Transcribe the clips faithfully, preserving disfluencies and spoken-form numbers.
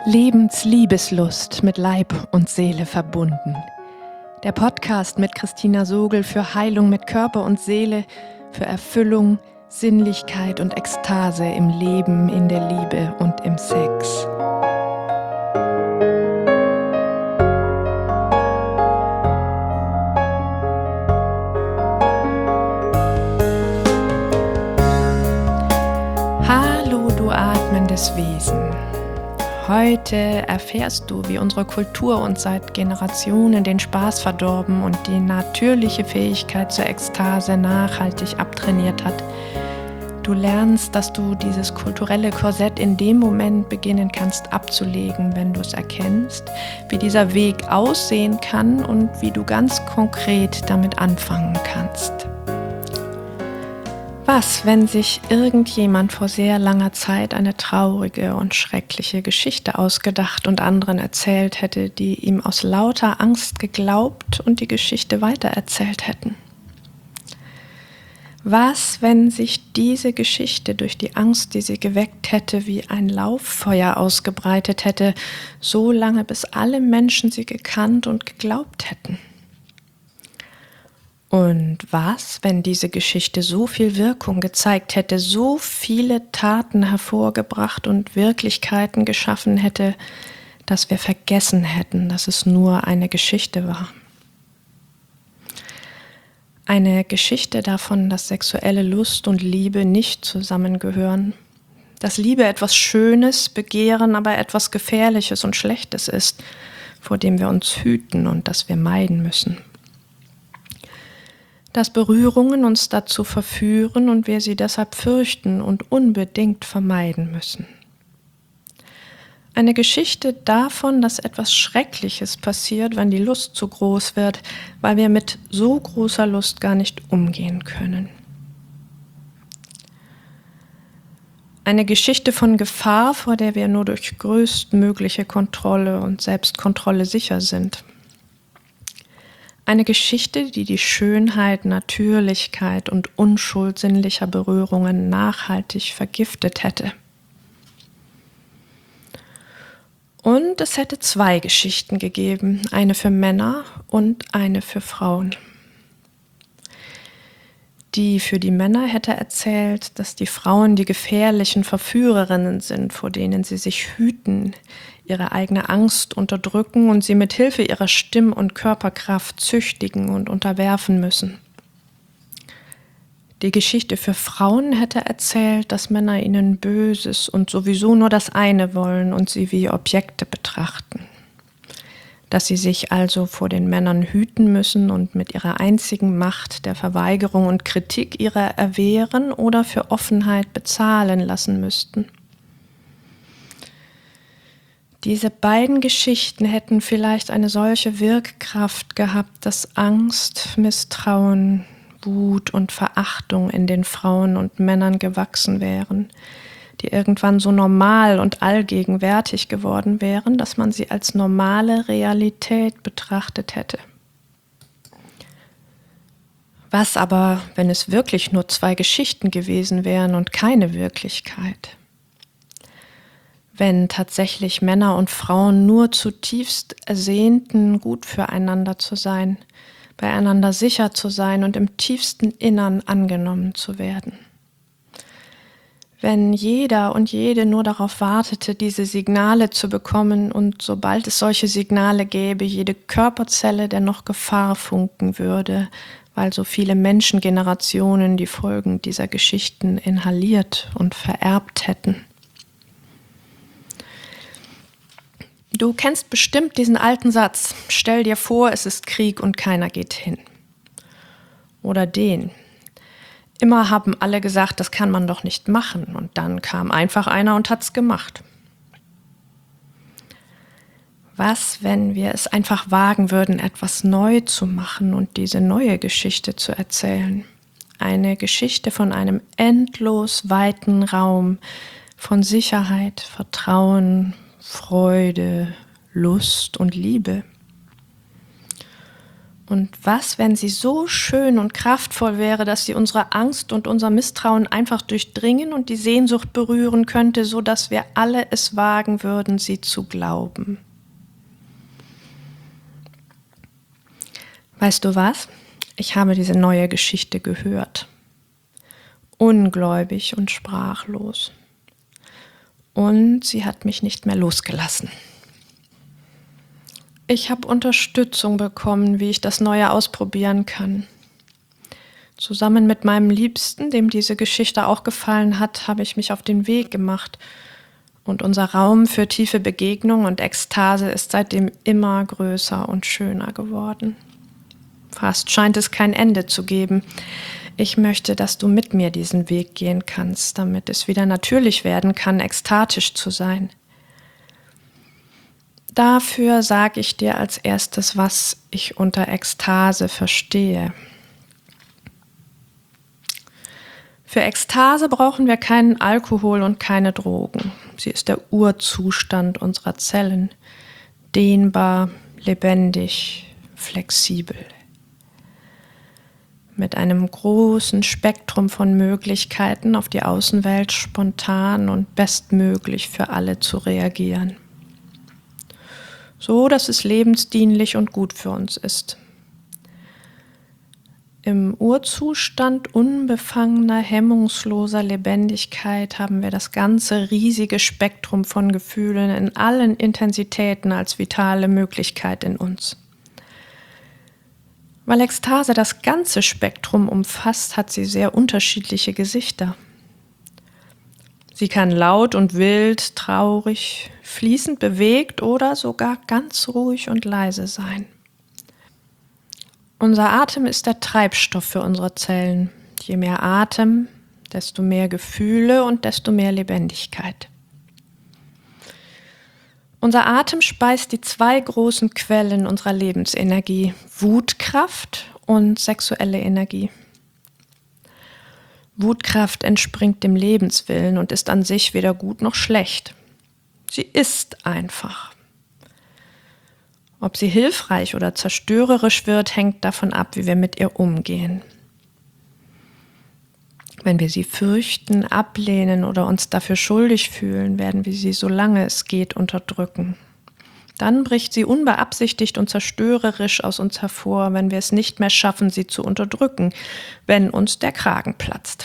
Lebensliebeslust mit Leib und Seele verbunden. Der Podcast mit Christina Sogel für Heilung mit Körper und Seele, für Erfüllung, Sinnlichkeit und Ekstase im Leben, in der Liebe und im Sex. Hallo, du atmendes Wesen. Heute erfährst du, wie unsere Kultur uns seit Generationen den Spaß verdorben und die natürliche Fähigkeit zur Ekstase nachhaltig abtrainiert hat. Du lernst, dass du dieses kulturelle Korsett in dem Moment beginnen kannst abzulegen, wenn du es erkennst, wie dieser Weg aussehen kann und wie du ganz konkret damit anfangen kannst. Was, wenn sich irgendjemand vor sehr langer Zeit eine traurige und schreckliche Geschichte ausgedacht und anderen erzählt hätte, die ihm aus lauter Angst geglaubt und die Geschichte weitererzählt hätten? Was, wenn sich diese Geschichte durch die Angst, die sie geweckt hätte, wie ein Lauffeuer ausgebreitet hätte, so lange bis alle Menschen sie gekannt und geglaubt hätten? Und was, wenn diese Geschichte so viel Wirkung gezeigt hätte, so viele Taten hervorgebracht und Wirklichkeiten geschaffen hätte, dass wir vergessen hätten, dass es nur eine Geschichte war? Eine Geschichte davon, dass sexuelle Lust und Liebe nicht zusammengehören, dass Liebe etwas Schönes, Begehren aber etwas Gefährliches und Schlechtes ist, vor dem wir uns hüten und das wir meiden müssen. Dass Berührungen uns dazu verführen und wir sie deshalb fürchten und unbedingt vermeiden müssen. Eine Geschichte davon, dass etwas Schreckliches passiert, wenn die Lust zu groß wird, weil wir mit so großer Lust gar nicht umgehen können. Eine Geschichte von Gefahr, vor der wir nur durch größtmögliche Kontrolle und Selbstkontrolle sicher sind. Eine Geschichte, die die Schönheit, Natürlichkeit und Unschuld sinnlicher Berührungen nachhaltig vergiftet hätte. Und es hätte zwei Geschichten gegeben, eine für Männer und eine für Frauen. Die für die Männer hätte erzählt, dass die Frauen die gefährlichen Verführerinnen sind, vor denen sie sich hüten, ihre eigene Angst unterdrücken und sie mit Hilfe ihrer Stimm- und Körperkraft züchtigen und unterwerfen müssen. Die Geschichte für Frauen hätte erzählt, dass Männer ihnen Böses und sowieso nur das eine wollen und sie wie Objekte betrachten. Dass sie sich also vor den Männern hüten müssen und mit ihrer einzigen Macht der Verweigerung und Kritik ihrer erwehren oder für Offenheit bezahlen lassen müssten. Diese beiden Geschichten hätten vielleicht eine solche Wirkkraft gehabt, dass Angst, Misstrauen, Wut und Verachtung in den Frauen und Männern gewachsen wären, die irgendwann so normal und allgegenwärtig geworden wären, dass man sie als normale Realität betrachtet hätte. Was aber, wenn es wirklich nur zwei Geschichten gewesen wären und keine Wirklichkeit? Wenn tatsächlich Männer und Frauen nur zutiefst ersehnten, gut füreinander zu sein, beieinander sicher zu sein und im tiefsten Innern angenommen zu werden. Wenn jeder und jede nur darauf wartete, diese Signale zu bekommen und sobald es solche Signale gäbe, jede Körperzelle der noch Gefahr funken würde, weil so viele Menschengenerationen die Folgen dieser Geschichten inhaliert und vererbt hätten. Du kennst bestimmt diesen alten Satz, stell dir vor, es ist Krieg und keiner geht hin. Oder den. Immer haben alle gesagt, das kann man doch nicht machen und dann kam einfach einer und hat's gemacht. Was, wenn wir es einfach wagen würden, etwas neu zu machen und diese neue Geschichte zu erzählen? Eine Geschichte von einem endlos weiten Raum, von Sicherheit, Vertrauen, Freude, Lust und Liebe. Und was, wenn sie so schön und kraftvoll wäre, dass sie unsere Angst und unser Misstrauen einfach durchdringen und die Sehnsucht berühren könnte, so dass wir alle es wagen würden, sie zu glauben. Weißt du was? Ich habe diese neue Geschichte gehört. Ungläubig und sprachlos. Und sie hat mich nicht mehr losgelassen. Ich habe Unterstützung bekommen, wie ich das Neue ausprobieren kann. Zusammen mit meinem Liebsten, dem diese Geschichte auch gefallen hat, habe ich mich auf den Weg gemacht. Und unser Raum für tiefe Begegnung und Ekstase ist seitdem immer größer und schöner geworden. Fast scheint es kein Ende zu geben. Ich möchte, dass du mit mir diesen Weg gehen kannst, damit es wieder natürlich werden kann, ekstatisch zu sein. Dafür sage ich dir als erstes, was ich unter Ekstase verstehe. Für Ekstase brauchen wir keinen Alkohol und keine Drogen. Sie ist der Urzustand unserer Zellen. Dehnbar, lebendig, flexibel. Mit einem großen Spektrum von Möglichkeiten, auf die Außenwelt spontan und bestmöglich für alle zu reagieren. So, dass es lebensdienlich und gut für uns ist. Im Urzustand unbefangener, hemmungsloser Lebendigkeit haben wir das ganze riesige Spektrum von Gefühlen in allen Intensitäten als vitale Möglichkeit in uns. Weil Ekstase das ganze Spektrum umfasst, hat sie sehr unterschiedliche Gesichter. Sie kann laut und wild, traurig, fließend bewegt oder sogar ganz ruhig und leise sein. Unser Atem ist der Treibstoff für unsere Zellen. Je mehr Atem, desto mehr Gefühle und desto mehr Lebendigkeit. Unser Atem speist die zwei großen Quellen unserer Lebensenergie, Wutkraft und sexuelle Energie. Wutkraft entspringt dem Lebenswillen und ist an sich weder gut noch schlecht. Sie ist einfach. Ob sie hilfreich oder zerstörerisch wird, hängt davon ab, wie wir mit ihr umgehen. Wenn wir sie fürchten, ablehnen oder uns dafür schuldig fühlen, werden wir sie, solange es geht, unterdrücken. Dann bricht sie unbeabsichtigt und zerstörerisch aus uns hervor, wenn wir es nicht mehr schaffen, sie zu unterdrücken, wenn uns der Kragen platzt.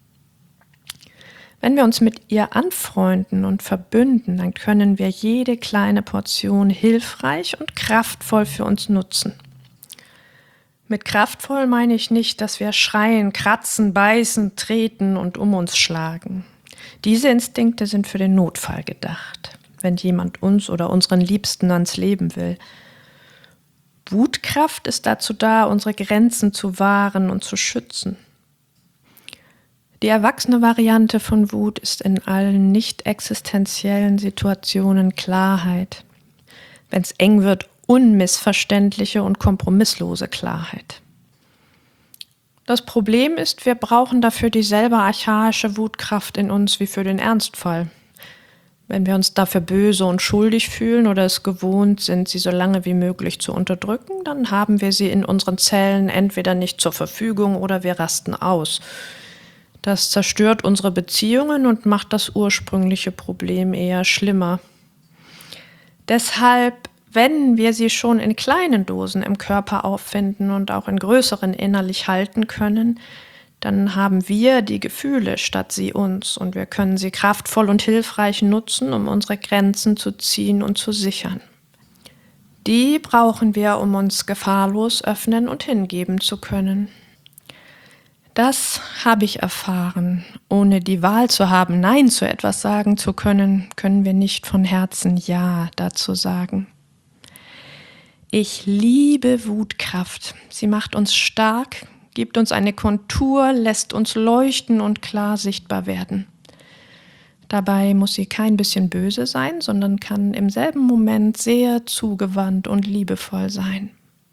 Wenn wir uns mit ihr anfreunden und verbünden, dann können wir jede kleine Portion hilfreich und kraftvoll für uns nutzen. Mit kraftvoll meine ich nicht, dass wir schreien, kratzen, beißen, treten und um uns schlagen. Diese Instinkte sind für den Notfall gedacht, wenn jemand uns oder unseren Liebsten ans Leben will. Wutkraft ist dazu da, unsere Grenzen zu wahren und zu schützen. Die erwachsene Variante von Wut ist in allen nicht existenziellen Situationen Klarheit. Wenn es eng wird, unmissverständliche und kompromisslose Klarheit. Das Problem ist, wir brauchen dafür dieselbe archaische Wutkraft in uns wie für den Ernstfall. Wenn wir uns dafür böse und schuldig fühlen oder es gewohnt sind, sie so lange wie möglich zu unterdrücken, dann haben wir sie in unseren Zellen entweder nicht zur Verfügung oder wir rasten aus. Das zerstört unsere Beziehungen und macht das ursprüngliche Problem eher schlimmer. Deshalb, wenn wir sie schon in kleinen Dosen im Körper auffinden und auch in größeren innerlich halten können, dann haben wir die Gefühle statt sie uns und wir können sie kraftvoll und hilfreich nutzen, um unsere Grenzen zu ziehen und zu sichern. Die brauchen wir, um uns gefahrlos öffnen und hingeben zu können. Das habe ich erfahren. Ohne die Wahl zu haben, Nein zu etwas sagen zu können, können wir nicht von Herzen Ja dazu sagen. Ich liebe Wutkraft. Sie macht uns stark, gibt uns eine Kontur, lässt uns leuchten und klar sichtbar werden. Dabei muss sie kein bisschen böse sein, sondern kann im selben Moment sehr zugewandt und liebevoll sein.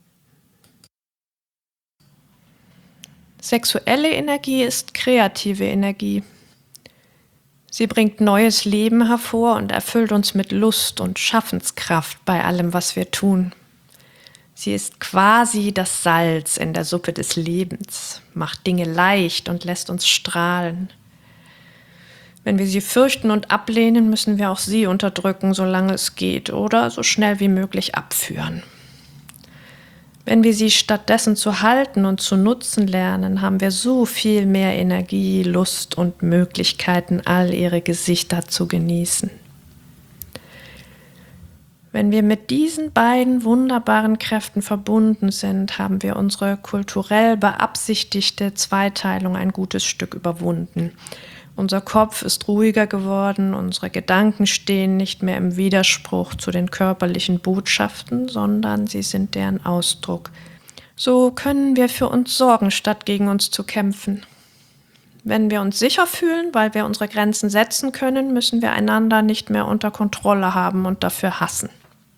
Sexuelle Energie ist kreative Energie. Sie bringt neues Leben hervor und erfüllt uns mit Lust und Schaffenskraft bei allem, was wir tun. Sie ist quasi das Salz in der Suppe des Lebens, macht Dinge leicht und lässt uns strahlen. Wenn wir sie fürchten und ablehnen, müssen wir auch sie unterdrücken, solange es geht, oder so schnell wie möglich abführen. Wenn wir sie stattdessen zu halten und zu nutzen lernen, haben wir so viel mehr Energie, Lust und Möglichkeiten, all ihre Gesichter zu genießen. Wenn wir mit diesen beiden wunderbaren Kräften verbunden sind, haben wir unsere kulturell beabsichtigte Zweiteilung ein gutes Stück überwunden. Unser Kopf ist ruhiger geworden, unsere Gedanken stehen nicht mehr im Widerspruch zu den körperlichen Botschaften, sondern sie sind deren Ausdruck. So können wir für uns sorgen, statt gegen uns zu kämpfen. Wenn wir uns sicher fühlen, weil wir unsere Grenzen setzen können, müssen wir einander nicht mehr unter Kontrolle haben und dafür hassen.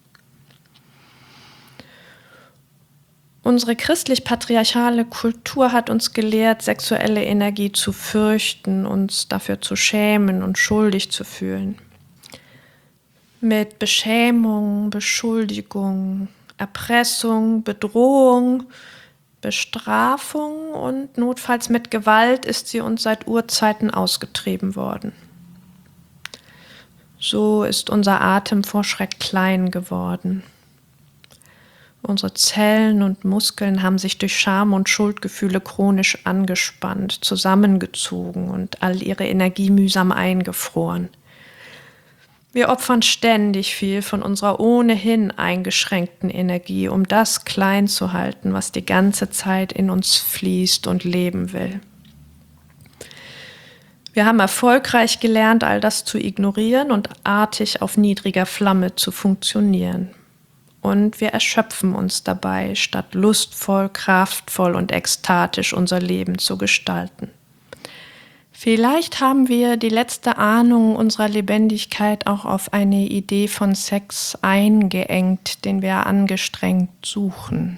Unsere christlich-patriarchale Kultur hat uns gelehrt, sexuelle Energie zu fürchten, uns dafür zu schämen und schuldig zu fühlen. Mit Beschämung, Beschuldigung, Erpressung, Bedrohung, Bestrafung und notfalls mit Gewalt ist sie uns seit Urzeiten ausgetrieben worden. So ist unser Atem vor Schreck klein geworden. Unsere Zellen und Muskeln haben sich durch Scham und Schuldgefühle chronisch angespannt, zusammengezogen und all ihre Energie mühsam eingefroren. Wir opfern ständig viel von unserer ohnehin eingeschränkten Energie, um das klein zu halten, was die ganze Zeit in uns fließt und leben will. Wir haben erfolgreich gelernt, all das zu ignorieren und artig auf niedriger Flamme zu funktionieren. Und wir erschöpfen uns dabei, statt lustvoll, kraftvoll und ekstatisch unser Leben zu gestalten. Vielleicht haben wir die letzte Ahnung unserer Lebendigkeit auch auf eine Idee von Sex eingeengt, den wir angestrengt suchen.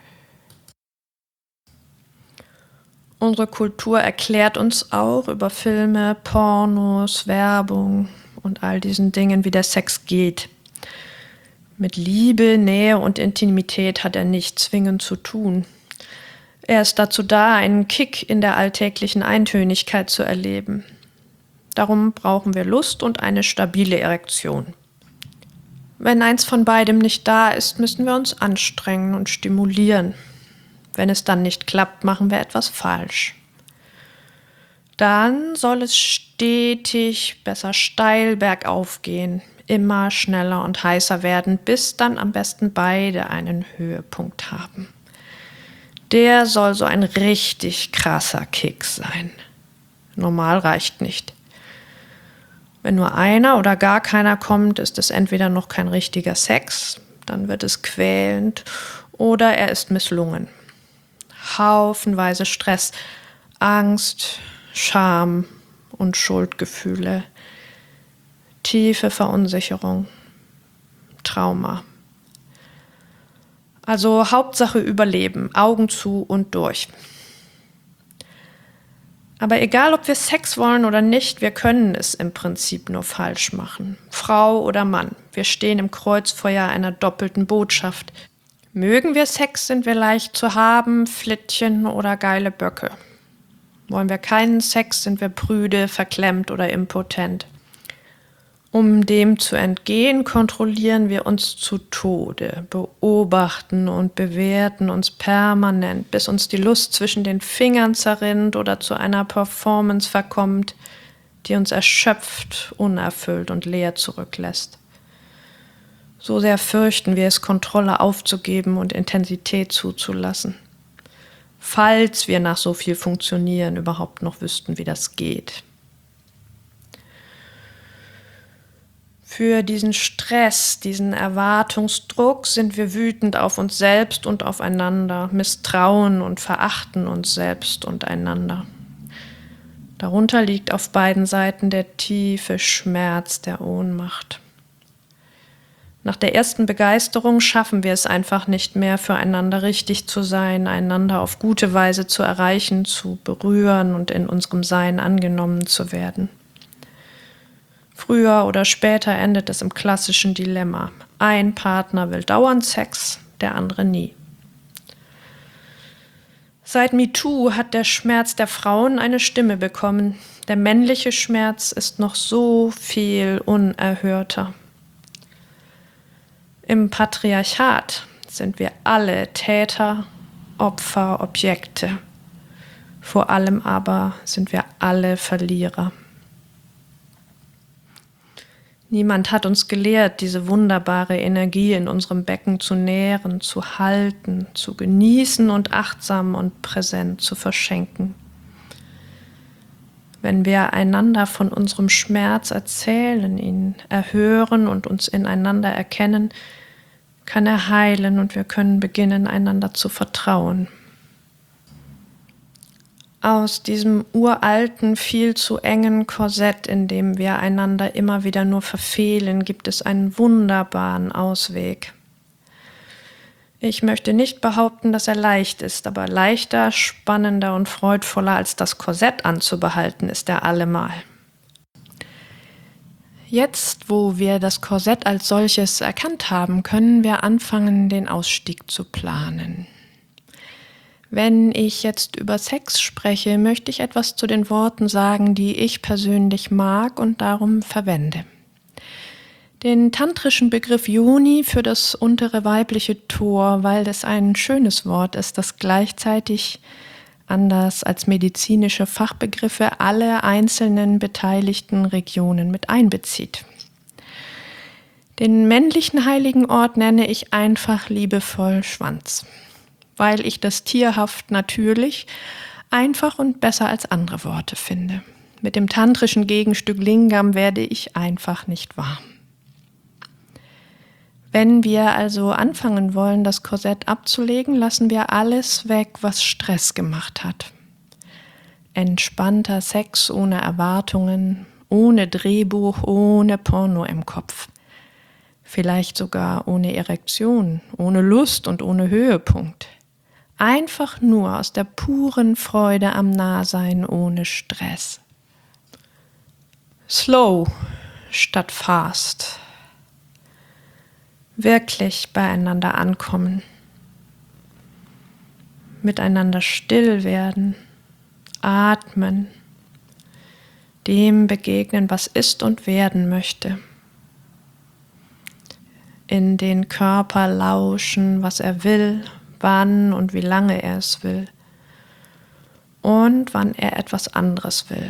Unsere Kultur erklärt uns auch über Filme, Pornos, Werbung und all diesen Dingen, wie der Sex geht. Mit Liebe, Nähe und Intimität hat er nicht zwingend zu tun. Er ist dazu da, einen Kick in der alltäglichen Eintönigkeit zu erleben. Darum brauchen wir Lust und eine stabile Erektion. Wenn eins von beidem nicht da ist, müssen wir uns anstrengen und stimulieren. Wenn es dann nicht klappt, machen wir etwas falsch. Dann soll es stetig, besser steil bergauf gehen, immer schneller und heißer werden, bis dann am besten beide einen Höhepunkt haben. Der soll so ein richtig krasser Kick sein. Normal reicht nicht. Wenn nur einer oder gar keiner kommt, ist es entweder noch kein richtiger Sex, dann wird es quälend, oder er ist misslungen. Haufenweise Stress, Angst, Scham und Schuldgefühle, tiefe Verunsicherung, Trauma. Also Hauptsache überleben, Augen zu und durch. Aber egal, ob wir Sex wollen oder nicht, wir können es im Prinzip nur falsch machen. Frau oder Mann, wir stehen im Kreuzfeuer einer doppelten Botschaft. Mögen wir Sex, sind wir leicht zu haben, Flittchen oder geile Böcke. Wollen wir keinen Sex, sind wir prüde, verklemmt oder impotent. Um dem zu entgehen, kontrollieren wir uns zu Tode, beobachten und bewerten uns permanent, bis uns die Lust zwischen den Fingern zerrinnt oder zu einer Performance verkommt, die uns erschöpft, unerfüllt und leer zurücklässt. So sehr fürchten wir es, Kontrolle aufzugeben und Intensität zuzulassen. Falls wir nach so viel Funktionieren überhaupt noch wüssten, wie das geht. Für diesen Stress, diesen Erwartungsdruck sind wir wütend auf uns selbst und aufeinander, misstrauen und verachten uns selbst und einander. Darunter liegt auf beiden Seiten der tiefe Schmerz der Ohnmacht. Nach der ersten Begeisterung schaffen wir es einfach nicht mehr, füreinander richtig zu sein, einander auf gute Weise zu erreichen, zu berühren und in unserem Sein angenommen zu werden. Früher oder später endet es im klassischen Dilemma. Ein Partner will dauernd Sex, der andere nie. Seit MeToo hat der Schmerz der Frauen eine Stimme bekommen. Der männliche Schmerz ist noch so viel unerhörter. Im Patriarchat sind wir alle Täter, Opfer, Objekte. Vor allem aber sind wir alle Verlierer. Niemand hat uns gelehrt, diese wunderbare Energie in unserem Becken zu nähren, zu halten, zu genießen und achtsam und präsent zu verschenken. Wenn wir einander von unserem Schmerz erzählen, ihn erhören und uns ineinander erkennen, kann er heilen und wir können beginnen, einander zu vertrauen. Aus diesem uralten, viel zu engen Korsett, in dem wir einander immer wieder nur verfehlen, gibt es einen wunderbaren Ausweg. Ich möchte nicht behaupten, dass er leicht ist, aber leichter, spannender und freudvoller als das Korsett anzubehalten ist er allemal. Jetzt, wo wir das Korsett als solches erkannt haben, können wir anfangen, den Ausstieg zu planen. Wenn ich jetzt über Sex spreche, möchte ich etwas zu den Worten sagen, die ich persönlich mag und darum verwende. Den tantrischen Begriff Yoni für das untere weibliche Tor, weil das ein schönes Wort ist, das gleichzeitig, anders als medizinische Fachbegriffe, alle einzelnen beteiligten Regionen mit einbezieht. Den männlichen heiligen Ort nenne ich einfach liebevoll Schwanz, weil ich das tierhaft natürlich einfach und besser als andere Worte finde. Mit dem tantrischen Gegenstück Lingam werde ich einfach nicht warm. Wenn wir also anfangen wollen, das Korsett abzulegen, lassen wir alles weg, was Stress gemacht hat. Entspannter Sex ohne Erwartungen, ohne Drehbuch, ohne Porno im Kopf. Vielleicht sogar ohne Erektion, ohne Lust und ohne Höhepunkt. Einfach nur aus der puren Freude am Nahsein ohne Stress. Slow statt fast. Wirklich beieinander ankommen. Miteinander still werden. Atmen. Dem begegnen, was ist und werden möchte. In den Körper lauschen, was er will, wann und wie lange er es will und wann er etwas anderes will.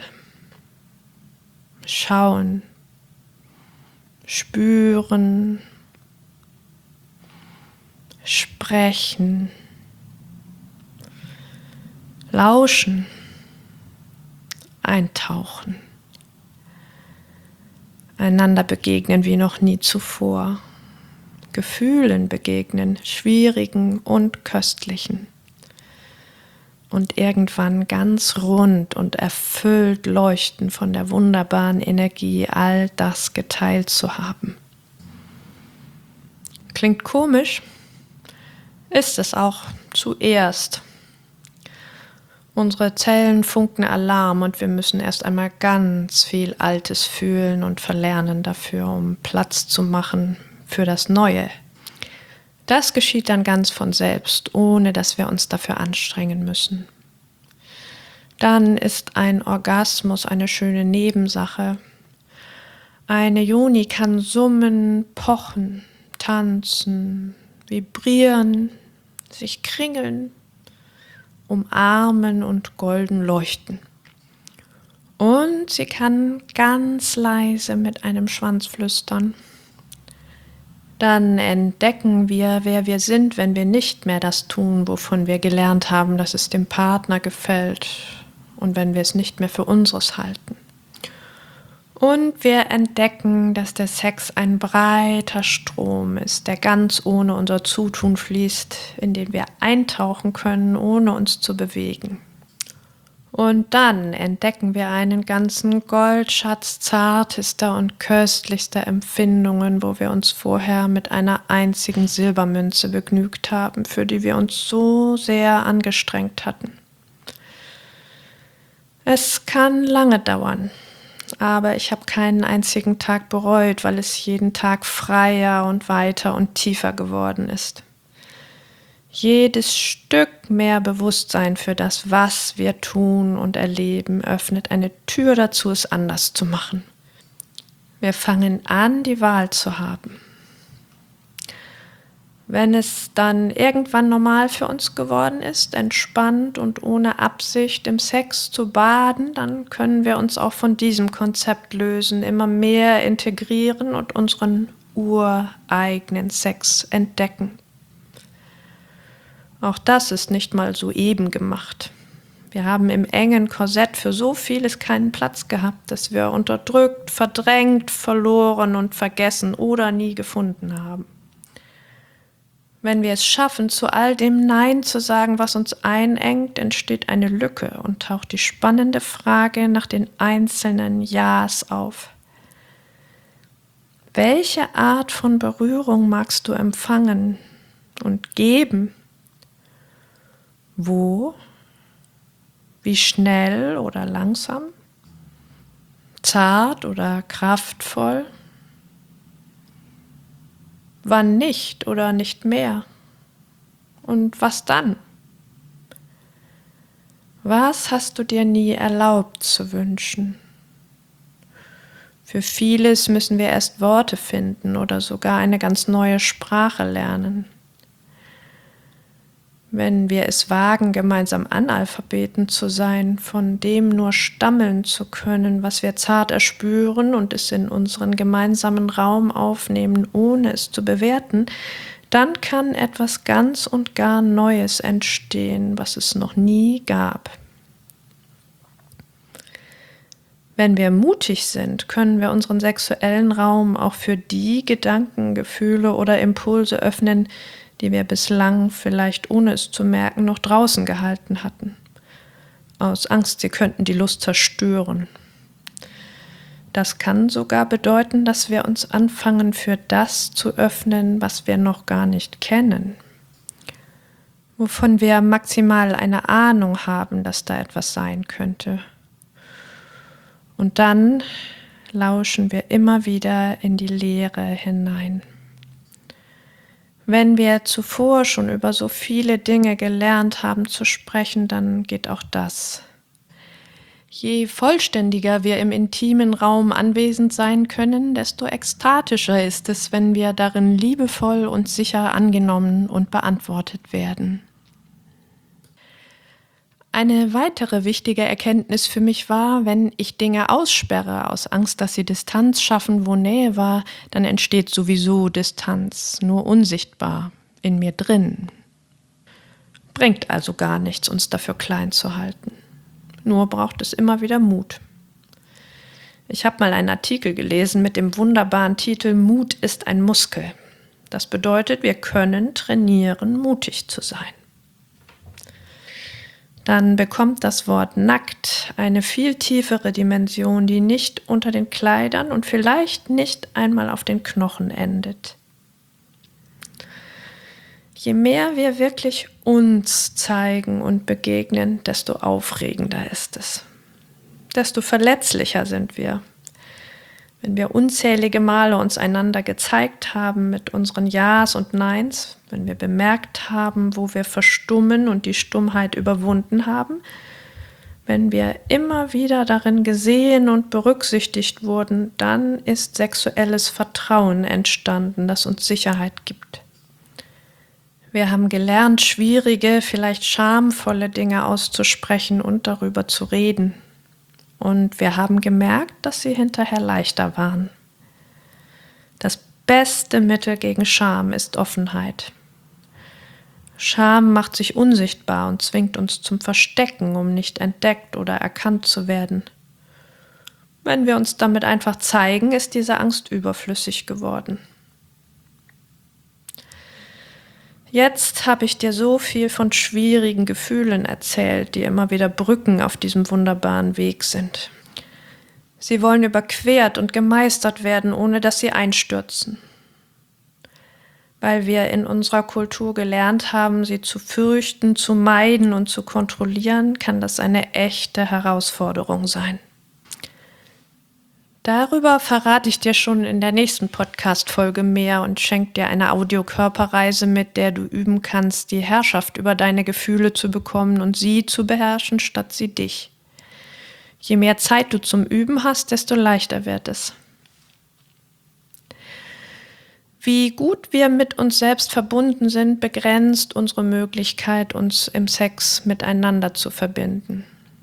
Schauen, spüren, sprechen, lauschen, eintauchen, einander begegnen wie noch nie zuvor. Gefühlen begegnen, schwierigen und köstlichen. Und irgendwann ganz rund und erfüllt leuchten von der wunderbaren Energie, all das geteilt zu haben. Klingt komisch, ist es auch zuerst. Unsere Zellen funken Alarm und wir müssen erst einmal ganz viel Altes fühlen und verlernen dafür, um Platz zu machen für das Neue. Das geschieht dann ganz von selbst, ohne dass wir uns dafür anstrengen müssen. Dann ist ein Orgasmus eine schöne Nebensache. Eine Yoni kann summen, pochen, tanzen, vibrieren, sich kringeln, umarmen und golden leuchten. Und sie kann ganz leise mit einem Schwanz flüstern. Dann entdecken wir, wer wir sind, wenn wir nicht mehr das tun, wovon wir gelernt haben, dass es dem Partner gefällt und wenn wir es nicht mehr für unseres halten. Und wir entdecken, dass der Sex ein breiter Strom ist, der ganz ohne unser Zutun fließt, in den wir eintauchen können, ohne uns zu bewegen. Und dann entdecken wir einen ganzen Goldschatz zartester und köstlichster Empfindungen, wo wir uns vorher mit einer einzigen Silbermünze begnügt haben, für die wir uns so sehr angestrengt hatten. Es kann lange dauern, aber ich habe keinen einzigen Tag bereut, weil es jeden Tag freier und weiter und tiefer geworden ist. Jedes Stück mehr Bewusstsein für das, was wir tun und erleben, öffnet eine Tür dazu, es anders zu machen. Wir fangen an, die Wahl zu haben. Wenn es dann irgendwann normal für uns geworden ist, entspannt und ohne Absicht im Sex zu baden, dann können wir uns auch von diesem Konzept lösen, immer mehr integrieren und unseren ureigenen Sex entdecken. Auch das ist nicht mal so eben gemacht. Wir haben im engen Korsett für so vieles keinen Platz gehabt, dass wir unterdrückt, verdrängt, verloren und vergessen oder nie gefunden haben. Wenn wir es schaffen, zu all dem Nein zu sagen, was uns einengt, entsteht eine Lücke und taucht die spannende Frage nach den einzelnen Ja's auf. Welche Art von Berührung magst du empfangen und geben? Wo? Wie schnell oder langsam? Zart oder kraftvoll? Wann nicht oder nicht mehr? Und was dann? Was hast du dir nie erlaubt zu wünschen? Für vieles müssen wir erst Worte finden oder sogar eine ganz neue Sprache lernen. Wenn wir es wagen, gemeinsam Analphabeten zu sein, von dem nur stammeln zu können, was wir zart erspüren und es in unseren gemeinsamen Raum aufnehmen, ohne es zu bewerten, dann kann etwas ganz und gar Neues entstehen, was es noch nie gab. Wenn wir mutig sind, können wir unseren sexuellen Raum auch für die Gedanken, Gefühle oder Impulse öffnen, die wir bislang vielleicht ohne es zu merken noch draußen gehalten hatten. Aus Angst, sie könnten die Lust zerstören. Das kann sogar bedeuten, dass wir uns anfangen, für das zu öffnen, was wir noch gar nicht kennen. Wovon wir maximal eine Ahnung haben, dass da etwas sein könnte. Und dann lauschen wir immer wieder in die Leere hinein. Wenn wir zuvor schon über so viele Dinge gelernt haben zu sprechen, dann geht auch das. Je vollständiger wir im intimen Raum anwesend sein können, desto ekstatischer ist es, wenn wir darin liebevoll und sicher angenommen und beantwortet werden. Eine weitere wichtige Erkenntnis für mich war, wenn ich Dinge aussperre, aus Angst, dass sie Distanz schaffen, wo Nähe war, dann entsteht sowieso Distanz, nur unsichtbar, in mir drin. Bringt also gar nichts, uns dafür klein zu halten. Nur braucht es immer wieder Mut. Ich habe mal einen Artikel gelesen mit dem wunderbaren Titel „Mut ist ein Muskel". Das bedeutet, wir können trainieren, mutig zu sein. Dann bekommt das Wort nackt eine viel tiefere Dimension, die nicht unter den Kleidern und vielleicht nicht einmal auf den Knochen endet. Je mehr wir wirklich uns zeigen und begegnen, desto aufregender ist es. Desto verletzlicher sind wir. Wenn wir unzählige Male uns einander gezeigt haben mit unseren Ja's und Neins, wenn wir bemerkt haben, wo wir verstummen und die Stummheit überwunden haben, wenn wir immer wieder darin gesehen und berücksichtigt wurden, dann ist sexuelles Vertrauen entstanden, das uns Sicherheit gibt. Wir haben gelernt, schwierige, vielleicht schamvolle Dinge auszusprechen und darüber zu reden. Und wir haben gemerkt, dass sie hinterher leichter waren. Das beste Mittel gegen Scham ist Offenheit. Scham macht sich unsichtbar und zwingt uns zum Verstecken, um nicht entdeckt oder erkannt zu werden. Wenn wir uns damit einfach zeigen, ist diese Angst überflüssig geworden. Jetzt habe ich dir so viel von schwierigen Gefühlen erzählt, die immer wieder Brücken auf diesem wunderbaren Weg sind. Sie wollen überquert und gemeistert werden, ohne dass sie einstürzen. Weil wir in unserer Kultur gelernt haben, sie zu fürchten, zu meiden und zu kontrollieren, kann das eine echte Herausforderung sein. Darüber verrate ich dir schon in der nächsten Podcast-Folge mehr und schenke dir eine Audiokörperreise, mit der du üben kannst, die Herrschaft über deine Gefühle zu bekommen und sie zu beherrschen, statt sie dich. Je mehr Zeit du zum Üben hast, desto leichter wird es. Wie gut wir mit uns selbst verbunden sind, begrenzt unsere Möglichkeit, uns im Sex miteinander zu verbinden.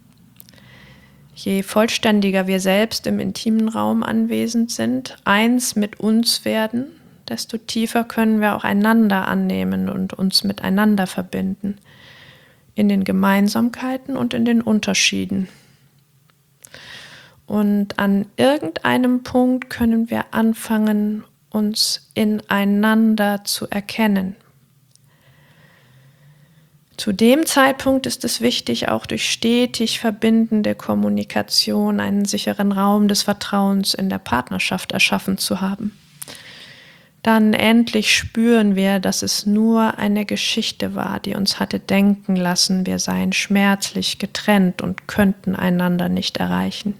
Je vollständiger wir selbst im intimen Raum anwesend sind, eins mit uns werden, desto tiefer können wir auch einander annehmen und uns miteinander verbinden, in den Gemeinsamkeiten und in den Unterschieden. Und an irgendeinem Punkt können wir anfangen, uns ineinander zu erkennen. Zu dem Zeitpunkt ist es wichtig, auch durch stetig verbindende Kommunikation einen sicheren Raum des Vertrauens in der Partnerschaft erschaffen zu haben. Dann endlich spüren wir, dass es nur eine Geschichte war, die uns hatte denken lassen, wir seien schmerzlich getrennt und könnten einander nicht erreichen.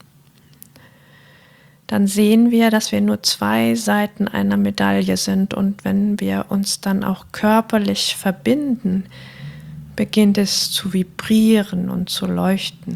Dann sehen wir, dass wir nur zwei Seiten einer Medaille sind, und wenn wir uns dann auch körperlich verbinden, beginnt es zu vibrieren und zu leuchten.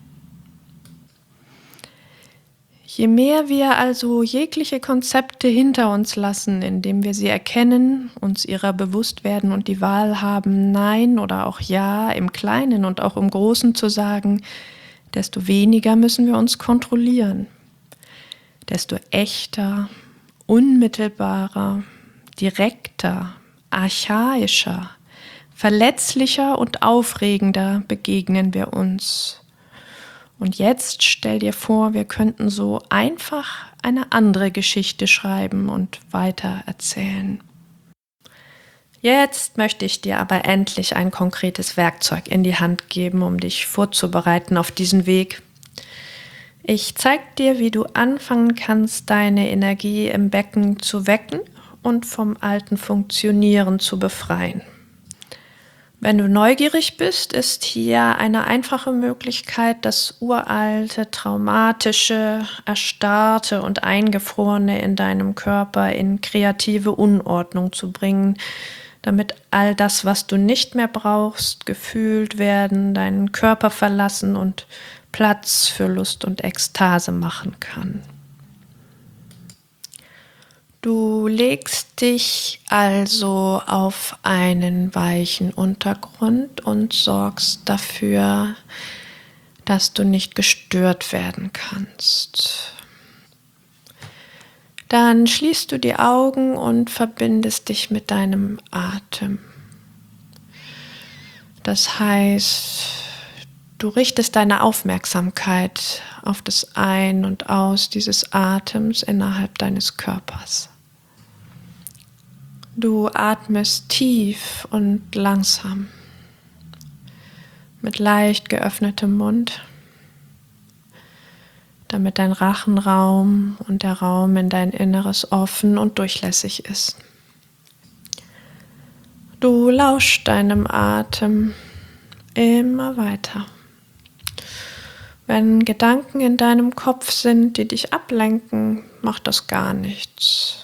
Je mehr wir also jegliche Konzepte hinter uns lassen, indem wir sie erkennen, uns ihrer bewusst werden und die Wahl haben, Nein oder auch Ja im Kleinen und auch im Großen zu sagen, desto weniger müssen wir uns kontrollieren. Desto echter, unmittelbarer, direkter, archaischer, verletzlicher und aufregender begegnen wir uns. Und jetzt stell dir vor, wir könnten so einfach eine andere Geschichte schreiben und weiter erzählen. Jetzt möchte ich dir aber endlich ein konkretes Werkzeug in die Hand geben, um dich vorzubereiten auf diesen Weg. Ich zeige dir, wie du anfangen kannst, deine Energie im Becken zu wecken und vom alten Funktionieren zu befreien. Wenn du neugierig bist, ist hier eine einfache Möglichkeit, das uralte, traumatische, erstarrte und eingefrorene in deinem Körper in kreative Unordnung zu bringen, damit all das, was du nicht mehr brauchst, gefühlt werden, deinen Körper verlassen und Platz für Lust und Ekstase machen kann. Du legst dich also auf einen weichen Untergrund und sorgst dafür, dass du nicht gestört werden kannst. Dann schließt du die Augen und verbindest dich mit deinem Atem. Das heißt, du richtest deine Aufmerksamkeit auf das Ein- und Aus dieses Atems innerhalb deines Körpers. Du atmest tief und langsam, mit leicht geöffnetem Mund, damit dein Rachenraum und der Raum in dein Inneres offen und durchlässig ist. Du lauschst deinem Atem immer weiter. Wenn Gedanken in deinem Kopf sind, die dich ablenken, macht das gar nichts.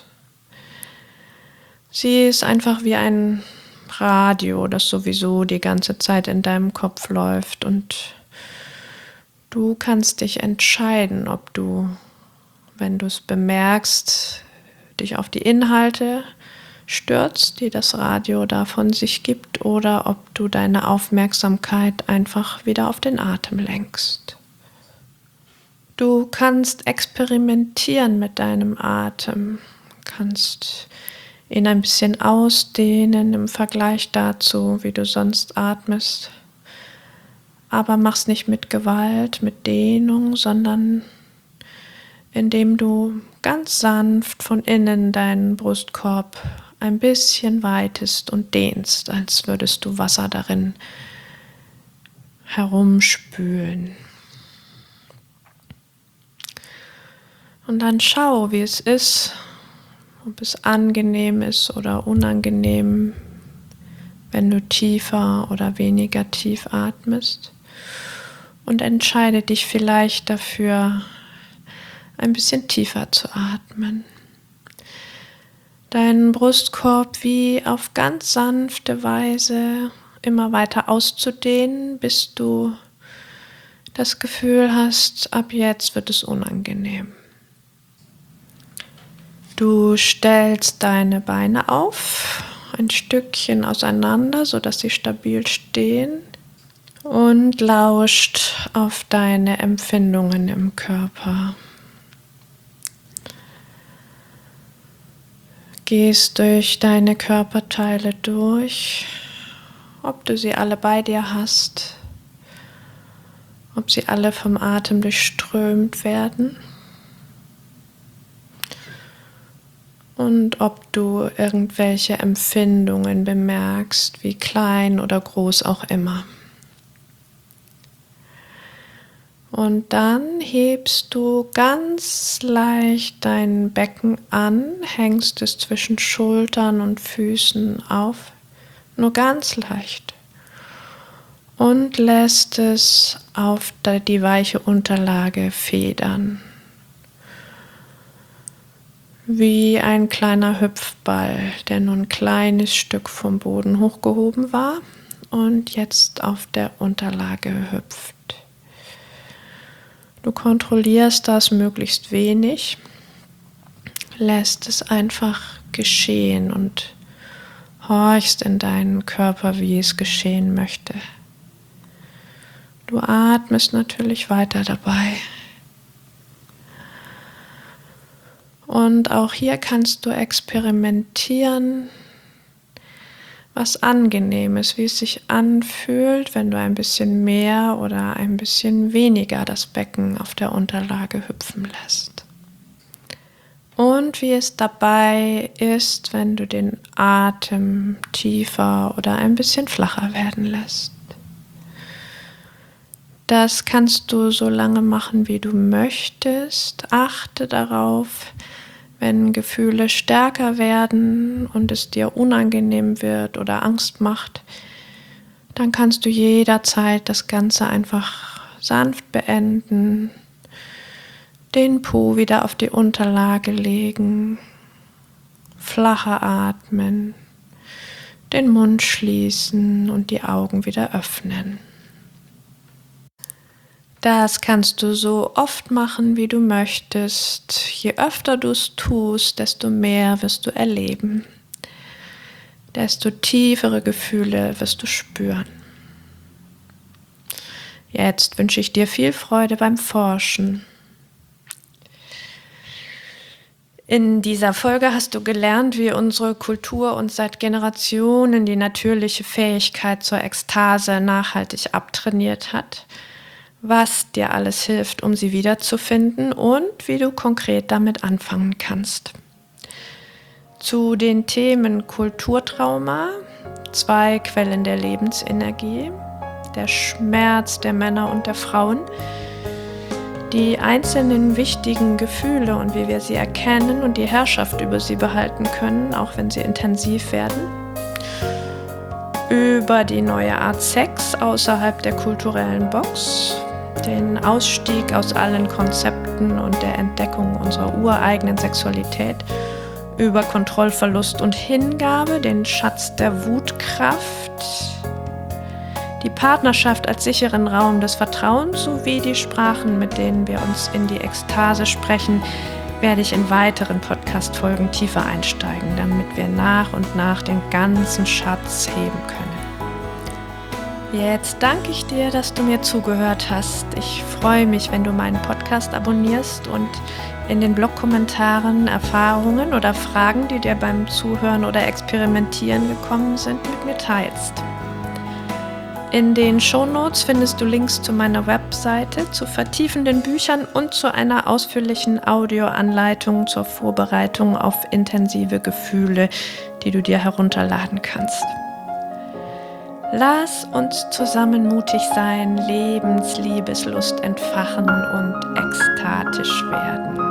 Sie ist einfach wie ein Radio, das sowieso die ganze Zeit in deinem Kopf läuft, und du kannst dich entscheiden, ob du, wenn du es bemerkst, dich auf die Inhalte stürzt, die das Radio da von sich gibt, oder ob du deine Aufmerksamkeit einfach wieder auf den Atem lenkst. Du kannst experimentieren mit deinem Atem, kannst ihn ein bisschen ausdehnen im Vergleich dazu, wie du sonst atmest. Aber mach's nicht mit Gewalt, mit Dehnung, sondern indem du ganz sanft von innen deinen Brustkorb ein bisschen weitest und dehnst, als würdest du Wasser darin herumspülen. Und dann schau, wie es ist, ob es angenehm ist oder unangenehm, wenn du tiefer oder weniger tief atmest. Und entscheide dich vielleicht dafür, ein bisschen tiefer zu atmen. Deinen Brustkorb wie auf ganz sanfte Weise immer weiter auszudehnen, bis du das Gefühl hast, ab jetzt wird es unangenehm. Du stellst deine Beine auf, ein Stückchen auseinander, sodass sie stabil stehen und lauscht auf deine Empfindungen im Körper. Gehst durch deine Körperteile durch, ob du sie alle bei dir hast, ob sie alle vom Atem durchströmt werden und ob du irgendwelche Empfindungen bemerkst, wie klein oder groß auch immer. Und dann hebst du ganz leicht dein Becken an, hängst es zwischen Schultern und Füßen auf, nur ganz leicht. Und lässt es auf die weiche Unterlage federn. Wie ein kleiner Hüpfball, der nur ein kleines Stück vom Boden hochgehoben war und jetzt auf der Unterlage hüpft. Du kontrollierst das möglichst wenig, lässt es einfach geschehen und horchst in deinen Körper, wie es geschehen möchte. Du atmest natürlich weiter dabei. Und auch hier kannst du experimentieren, was angenehm ist, wie es sich anfühlt, wenn du ein bisschen mehr oder ein bisschen weniger das Becken auf der Unterlage hüpfen lässt. Und wie es dabei ist, wenn du den Atem tiefer oder ein bisschen flacher werden lässt. Das kannst du so lange machen, wie du möchtest. Achte darauf, wenn Gefühle stärker werden und es dir unangenehm wird oder Angst macht, dann kannst du jederzeit das Ganze einfach sanft beenden, den Po wieder auf die Unterlage legen, flacher atmen, den Mund schließen und die Augen wieder öffnen. Das kannst du so oft machen, wie du möchtest. Je öfter du es tust, desto mehr wirst du erleben. Desto tiefere Gefühle wirst du spüren. Jetzt wünsche ich dir viel Freude beim Forschen. In dieser Folge hast du gelernt, wie unsere Kultur uns seit Generationen die natürliche Fähigkeit zur Ekstase nachhaltig abtrainiert hat, was dir alles hilft, um sie wiederzufinden und wie du konkret damit anfangen kannst. Zu den Themen Kulturtrauma, zwei Quellen der Lebensenergie, der Schmerz der Männer und der Frauen, die einzelnen wichtigen Gefühle und wie wir sie erkennen und die Herrschaft über sie behalten können, auch wenn sie intensiv werden, über die neue Art Sex außerhalb der kulturellen Box, den Ausstieg aus allen Konzepten und der Entdeckung unserer ureigenen Sexualität, über Kontrollverlust und Hingabe, den Schatz der Wutkraft, die Partnerschaft als sicheren Raum des Vertrauens sowie die Sprachen, mit denen wir uns in die Ekstase sprechen, werde ich in weiteren Podcast-Folgen tiefer einsteigen, damit wir nach und nach den ganzen Schatz heben können. Jetzt danke ich dir, dass du mir zugehört hast. Ich freue mich, wenn du meinen Podcast abonnierst und in den Blogkommentaren Erfahrungen oder Fragen, die dir beim Zuhören oder Experimentieren gekommen sind, mit mir teilst. In den Shownotes findest du Links zu meiner Webseite, zu vertiefenden Büchern und zu einer ausführlichen Audioanleitung zur Vorbereitung auf intensive Gefühle, die du dir herunterladen kannst. Lass uns zusammen mutig sein, Lebensliebeslust entfachen und ekstatisch werden.